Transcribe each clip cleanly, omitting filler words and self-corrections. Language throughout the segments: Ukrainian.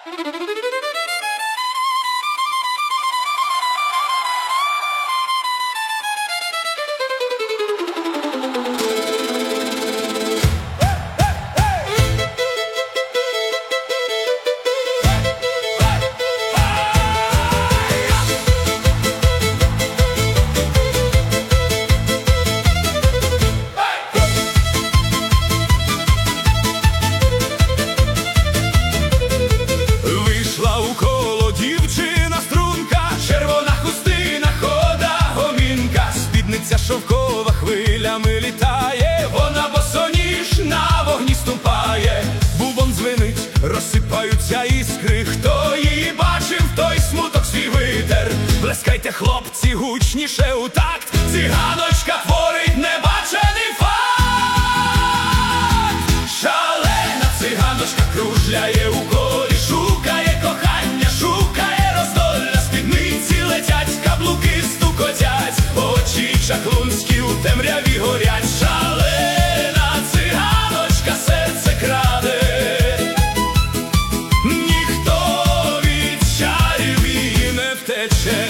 Шовкова хвилями літає, вона босоніж на вогні ступає. Бубон дзвенить, розсипаються іскри. Хто її бачив, той смуток свій витер. Плескайте, хлопці, гучніше у такт. Циганочка творить небачений факт. Шалена циганочка кружляє у колі, шукає кохання, шукає роздолля. Спідниці летять, каблуки стукотять, очі чаклунські у темряві горять. Шалена циганочка серце краде, ніхто від чарів її не втече.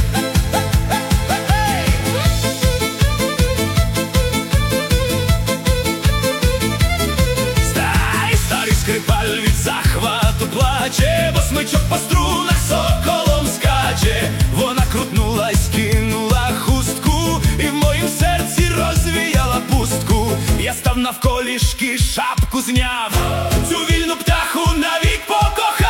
Старий скрипаль від захвату плаче, бо смичок по струнах соколом скаче. Вона крутнулась, кинула хустку і в моїм серці розвіяла пустку. Я став навколішки, шапку зняв, цю вільну птаху навік покохав.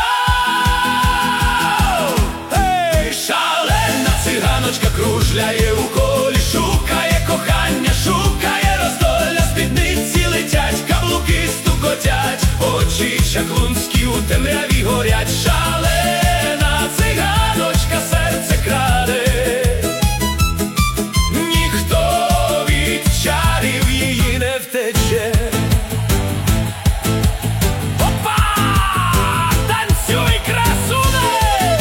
Ей, шалена циганочка кружляє у колі, шукає кохання, шукає роздолля. Спідниці летять, каблуки стукотять, очі чаклунські у темряві горять. Шалена циганочка серце краде, ніхто від чарів її не втече. Опа! Танцюй, красуне!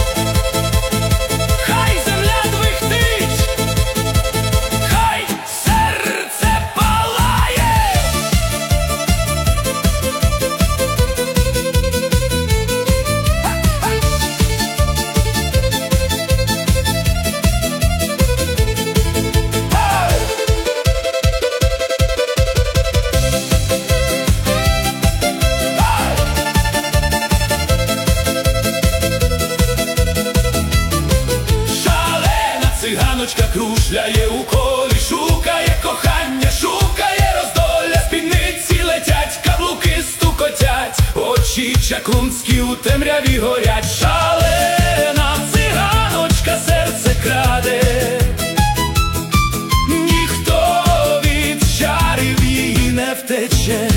Хай земля двихтить, хай серце палає. Циганочка кружляє у колі, шукає кохання, шукає роздолля. Спідниці летять, каблуки стукотять, очі чаклунські у темряві горять. Шалена циганочка серце краде, ніхто від чарів її не втече.